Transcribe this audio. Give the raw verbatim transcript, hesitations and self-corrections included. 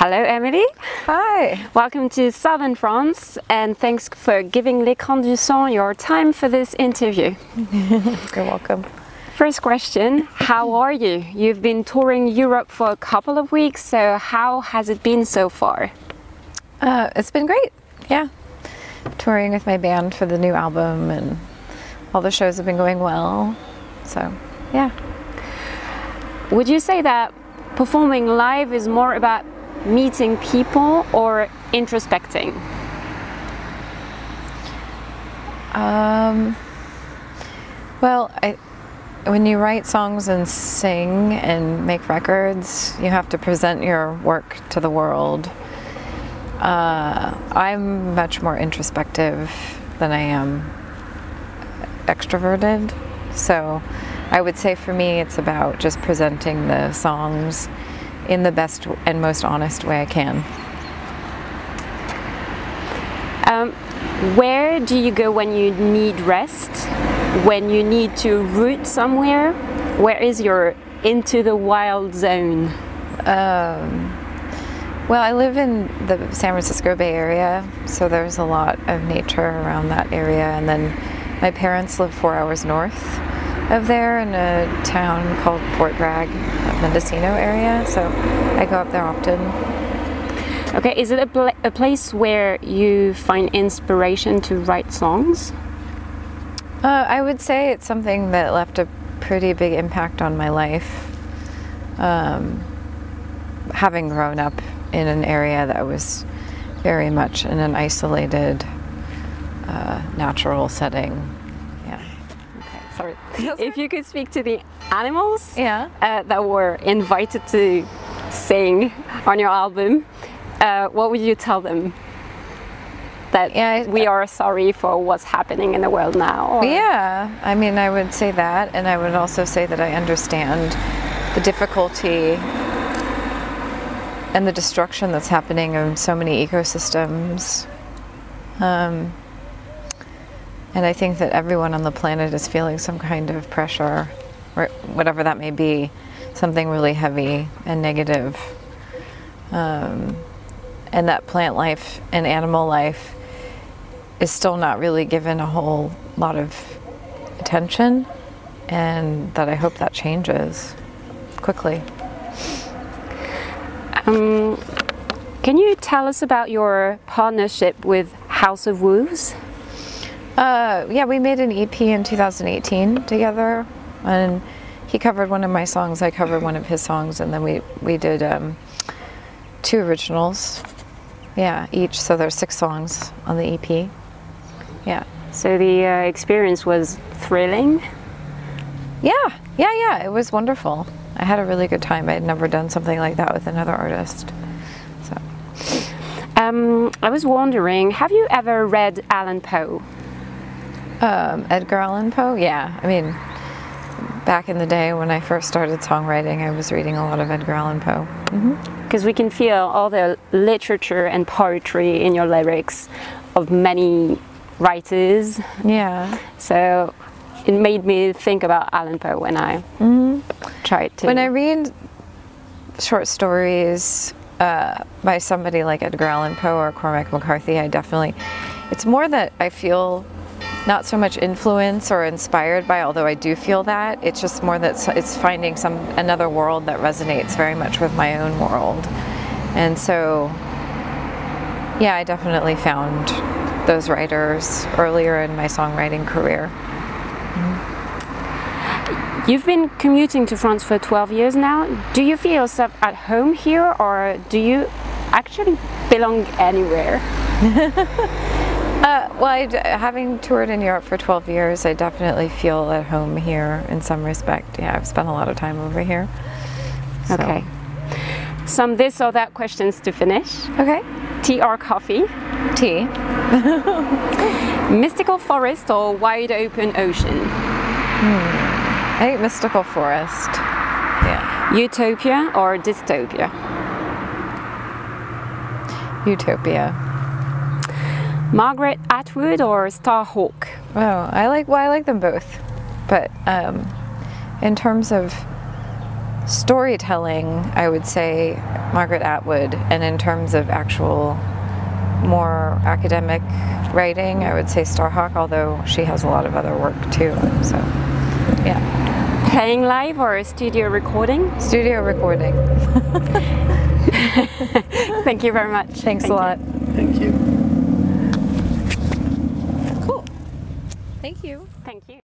Hello, Emily. Hi. Welcome to Southern France, and thanks for giving L'Écran du Son your time for this interview. You're welcome. First question, how are you? You've been touring Europe for a couple of weeks, so how has it been so far? Uh, it's been great, yeah. Touring with my band for the new album, and all the shows have been going well, so yeah. Would you say that performing live is more about meeting people or introspecting? Um, well, I, when you write songs and sing and make records, you have to present your work to the world. Uh, I'm much more introspective than I am extroverted, so I would say for me it's about just presenting the songs in the best and most honest way I can. Um, where do you go when you need rest? When you need to root somewhere? Where is your into the wild zone? Um, well, I live in the San Francisco Bay Area, so there's a lot of nature around that area, and then my parents live four hours north of there in a town called Fort Bragg, Mendocino area, so I go up there often. Okay, is it a, pl a place where you find inspiration to write songs? Uh, I would say it's something that left a pretty big impact on my life. Um, having grown up in an area that was very much in an isolated, uh, natural setting. Yeah. Okay, sorry. If you could speak to the animals yeah. uh, that were invited to sing on your album, uh, what would you tell them? That yeah, I, we are sorry for what's happening in the world now? Or? Yeah, I mean, I would say that, and I would also say that I understand the difficulty and the destruction that's happening in so many ecosystems. Um, and I think that everyone on the planet is feeling some kind of pressure, or whatever that may be, something really heavy and negative. Um, and that plant life and animal life is still not really given a whole lot of attention, and that I hope that changes quickly. Um, can you tell us about your partnership with House of Wolves? Uh, yeah, we made an E P in two thousand eighteen together, and he covered one of my songs, I covered one of his songs, and then we, we did um, two originals, yeah, each, so there's six songs on the E P. Yeah. So the uh, experience was thrilling? Yeah, yeah, yeah, it was wonderful. I had a really good time. I had never done something like that with another artist. So. Um, I was wondering, have you ever read Allan Poe? Um, Edgar Allan Poe? Yeah, I mean, back in the day when I first started songwriting, I was reading a lot of Edgar Allan Poe. Because mm-hmm. we can feel all the literature and poetry in your lyrics of many writers. Yeah. So it made me think about Allan Poe when I mm-hmm. tried to. When I read short stories uh, by somebody like Edgar Allan Poe or Cormac McCarthy, I definitely, it's more that I feel not so much influence or inspired by, although I do feel that. It's just more that it's finding some another world that resonates very much with my own world. And so, yeah, I definitely found those writers earlier in my songwriting career. Mm-hmm. You've been commuting to France for twelve years now. Do you feel yourself at home here, or do you actually belong anywhere? Uh, well, I, having toured in Europe for twelve years, I definitely feel at home here in some respect. Yeah, I've spent a lot of time over here. So. Okay. Some this or that questions to finish. Okay. Tea or coffee? Tea. Mystical forest or wide open ocean? Hmm. I think mystical forest. Yeah. Utopia or dystopia? Utopia. Margaret Atwood or Starhawk? Oh, I like well, I like them both, but um, in terms of storytelling, I would say Margaret Atwood, and in terms of actual more academic writing, I would say Starhawk, although she has a lot of other work too, so yeah. Playing live or studio recording? Studio recording. Thank you very much. Thanks Thank a lot. You. Thank you. Cool. Thank you. Thank you.